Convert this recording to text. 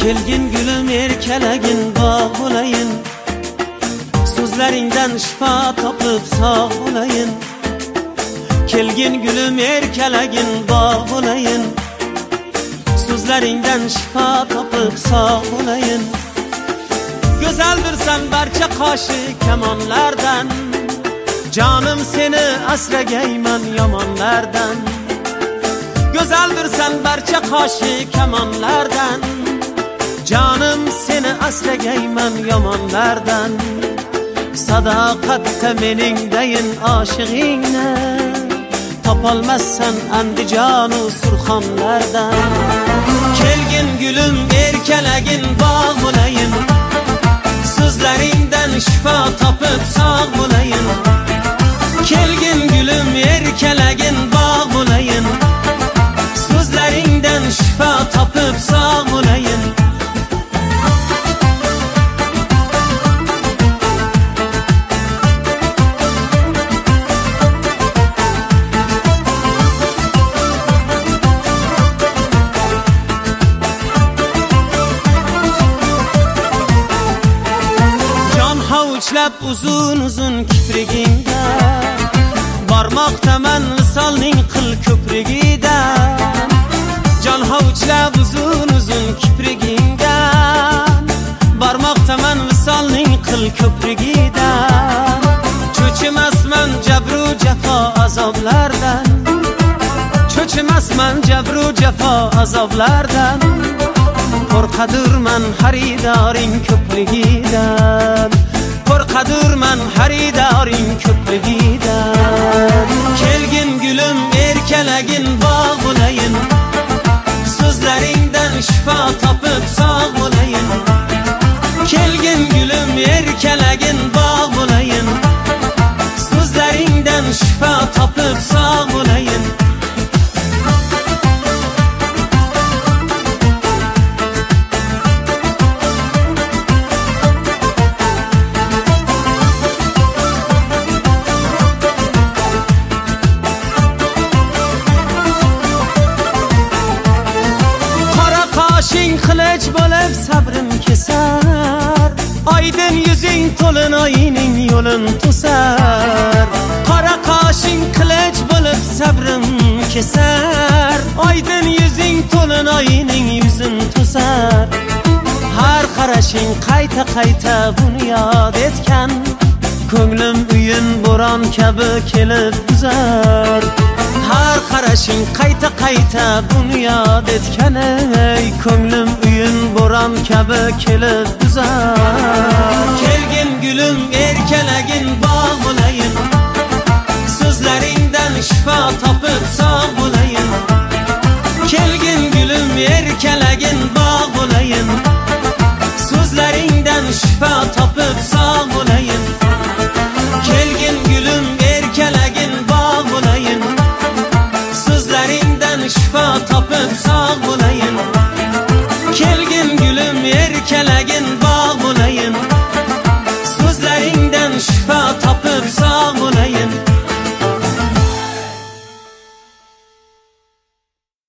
Kelgin gülüm erkelegin bağ olayın, sözlerinden şifa tapıp sağ olayın. Kelgin gülüm erkelegin bağ olayın, sözlerinden şifa tapıp sağ olayın. Güzeldir sen barcha kaşı kemanlardan, canım seni asragayman yomonlardan. Güzeldir sen barcha kaşı kemanlardan, canım seni asragayman yomonlardan. Sadaqatda meningdayin aşığingni, topolmazsan Andijonu Surxonlardan. Kelgin gülüm erkelegin bağ olayın, sözlerinden şifa tapıp sağ olayın. Kelgin gülüm erkelegin bağ olayın, sözlerinden şifa tapıp sağ olayın. Havuçlab uzun uzun kiprigingda, barmoqdaman visolning qil ko'prigida. Jon havuçlab uzun uzun kiprigingda, barmoqdaman visolning qil ko'prigida. Cho'chimasman jabru jafo azoblardan, cho'chimasman jabru jafo azoblardan. Qo'rqadurman xaridoring ko'pligidan, qo'rqadurman xaridoring ko'pligidan. Kelgin gülüm erkelegin bağ olayın, sözlerinden şifa tapıp sağ olayın. Kelgin gülüm erkelegin bağ olayın, sözlerinden şifa tapıp sağ olayın. Qilich bo'lib sabrim kesar, oydin yuzing to'lin oyning yo'lin to'sar. Qora qoshing qilich bo'lib sabrim kesar, oydin yuzing to'lin oyning yuzin to'sar. Har qarashing qayta qayta buni yod etgan, ko'nglim uyin bo'ron kabi kelib buzar. Har qarashing qayta qayta buni yod etgan, ey ko'nglim uyin bo'ron kabi kelib buzar. Kelgin gülüm erkelegin bağ olayın, sözlerinden şifa tapıp sağ olayın. Kelgin gülüm erkelegin bağ olayın, sözlerinden şifa tapıp sağ olayın. Kelgin gülüm erkelegin bağ olayın, sözlerinden şifa tapıp sağ olayın. Kelgin gülüm erkelegin